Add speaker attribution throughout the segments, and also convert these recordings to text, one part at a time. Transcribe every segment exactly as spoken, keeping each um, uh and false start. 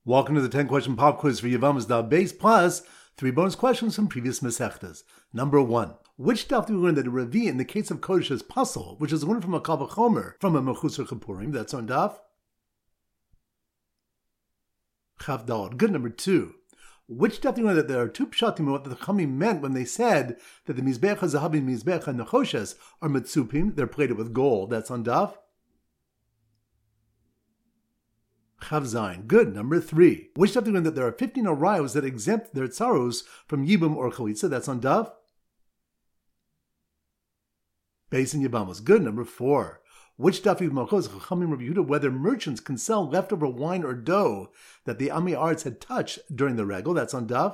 Speaker 1: Welcome to the ten question pop quiz for Yevamos Daf Base plus three bonus questions from previous Masechtas. Number one. Which daf do we learn that a Revi in the case of Kodesh is pasul, which is learned from a Kal V'chomer from a Mechusar Chapurim? That's on daf. Chav Daled. Good. Number two. Which daf do we learn that there are two pshatim what the Chachamim meant when they said that the Mizbeach HaZahav and Mizbeach HaNechoshes are mitzupim, they're plated with gold? That's on daf. Chav Zayin. Good. Number three. Which daf do we learn that there are fifteen arayos that exempt their tsaros from yibum or chalitza? That's on daf. Beis and Yevamos. Good. Number four. Which daf of Malchos Chachamim Rabbi Yehuda whether merchants can sell leftover wine or dough that the Ami Arts had touched during the regal? That's on daf.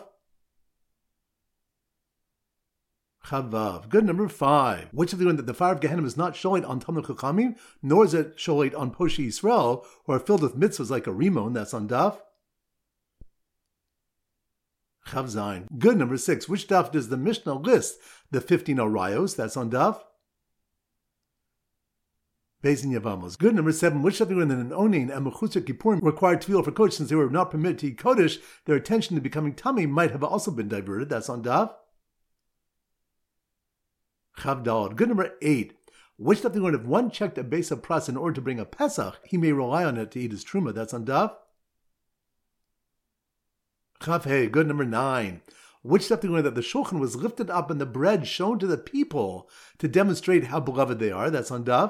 Speaker 1: Chavav. Good. Number five. Which of the one that the fire of Gehenna is not sholit on Talmud Chachamim, nor is it sholit on Poshi Yisrael, who are filled with mitzvahs like a rimon? That's on daf. Chav Zayin. Good. Number six. Which daf does the Mishnah list the fifteen arayos? That's on daf. Beis and Yevamos. Good. Number seven. Which daf do we learn that an onin and Mechusar Kippurim required tefillah for Kodesh since they were not permitted to eat Kodesh, their attention to becoming tummy might have also been diverted? That's on daf. Chav Daled. Good. Number eight. Which daf do we learn if one checked a base of pras in order to bring a Pesach, he may rely on it to eat his truma? That's on daf. Chav Hey. Good. Number nine. Which daf do we learn that the shulchan was lifted up and the bread shown to the people to demonstrate how beloved they are? That's on daf.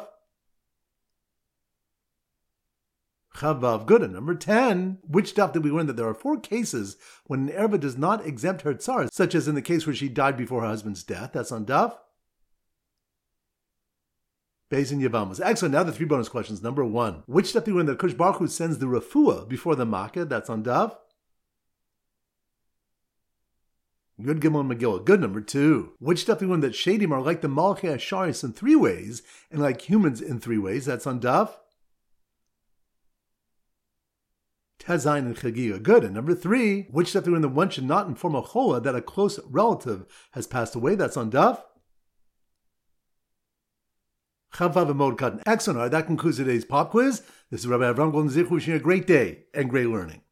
Speaker 1: Chavav. Good. And number ten. Which daf did we learn that there are four cases when an erva does not exempt her tsar, such as in the case where she died before her husband's death? That's on daf. Beis and Yevamos. Excellent. Now the three bonus questions. Number one. Which daf do we learn that Kodesh Baruch Hu sends the refuah before the makkah? That's on daf. Good. Gimel and Megillah. Good. Number two. Which daf do we learn that shadim are like the Malachei Asharis in three ways and like humans in three ways? That's on daf. Tazayin and Chagiga. Good. And number three. Which daf do we learn that one should not inform a chola that a close relative has passed away? That's on daf. Chavav and Mod Cotton. Excellent. All right, that concludes today's pop quiz. This is Rabbi Avram Golden Zich wishing you a great day and great learning.